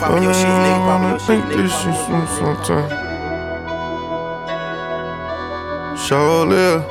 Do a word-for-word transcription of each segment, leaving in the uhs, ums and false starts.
poppin' your shit, nigga. Poppin' your shit, think nigga. this shit soon sometime. Sure live.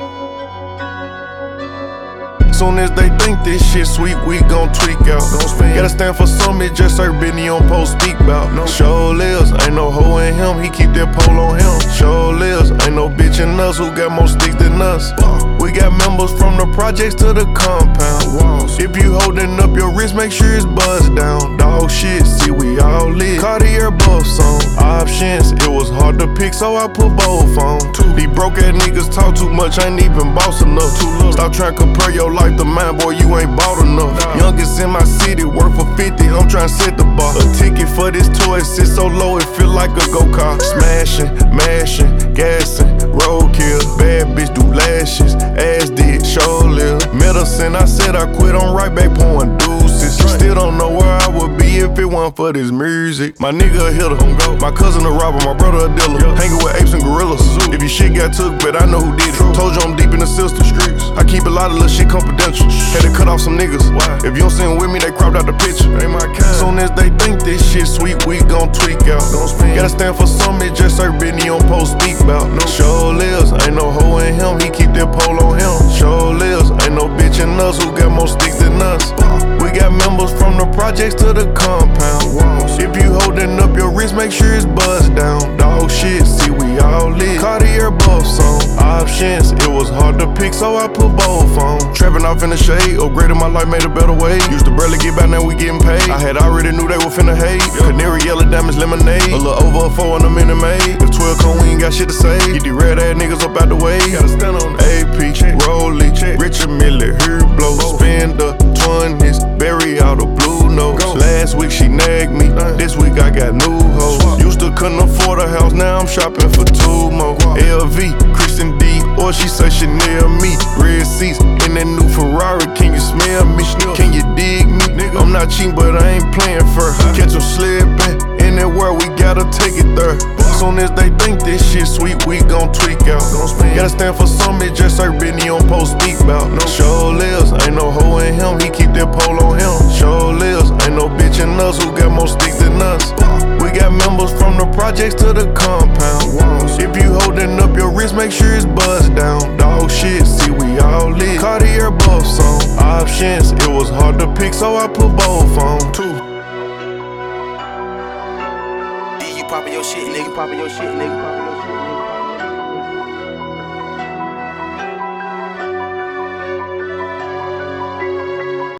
Soon as they think this shit sweet, we gon' tweak out. Gotta stand for something, just like Benny on post speak bout. No. Sure lives, ain't no hoe in him, he keep that pole on him. Sure lives, ain't no bitch in us who got more sticks than us. We got members from the projects to the compound. If you holding up your wrist, make sure it's buzzed down. Dog shit, see we all lit. Cartier buffs on options, it was hard to pick, so I put both on. These broke ass niggas talk too much, ain't even boss enough. Stop trying to compare your life to mine, boy, you ain't bought enough. Youngest in my city, worth for fifty, I'm trying to set the bar. A ticket for this toy sits so low, it feel like a go-kart. Smashing, mashing, gassing, roadkill. Bad bitch do lashes, ass did, show live. Medicine, I said I quit, I'm right back pouring deuces. Still don't know where I would be if it wasn't for this music. My nigga a hitter, my cousin a robber, my brother a dealer. Hanging with apes and gorillas. If your shit got took, but I know who did it. Told you I'm deep in the system. Streets. I keep a lot of little shit confidential. Had to cut off some niggas. If you don't sing with me, they cropped out the picture. Ain't my kind. Soon as they think this shit sweet, we gon' tweak out. Gotta stand for something, just like Benny on post speak bout. Sure lives, ain't no hoe in him, he keep that pole on him. Sure lives, ain't no bitch in us who got more sticks than us. We got members from the projects to the compound. If you holding up your wrist, make sure it's buzzed down. Dog shit, see we all lit. Cartier buffs on options, it was hard to pick, so I put both on. Trapping off in the shade, upgraded my life, made a better way. Used to barely get by, now we getting paid. I had already knew they were finna hate. Canary yellow diamonds, lemonade. A little over a four and a minute made. If twelve come, we ain't got shit to say. Get these red ass niggas up out the way. Gotta stand on A P, Rollie, Richard Mille, here blow. Spend the twenties, bury all the blue notes. Last week she nagged me, this week I got new hoes. Used to couldn't afford a house, now I'm shopping for two more. L V, Christian D, or she say she near me. Red seats in that new Ferrari, can you smell me? Can you dig me? I'm not cheating, but I ain't playing first. Catch them slipping, in that world we gotta take it there. Soon as they think this shit sweet, we gon' tweak out. Gotta stand for something, just like Benny on post speak bout. Sure lives, ain't no hoe in him, he keep that pole on him. Sure lives, ain't no bitch in us who got more sticks than us. We got members from the projects to the compound. If you holding up your wrist, make sure it's buzzed down. Dog shit, see we all lit. Cartier buffs on options, it was hard to pick, so I put both on too. You poppin' your shit, nigga. Poppin' your shit, nigga.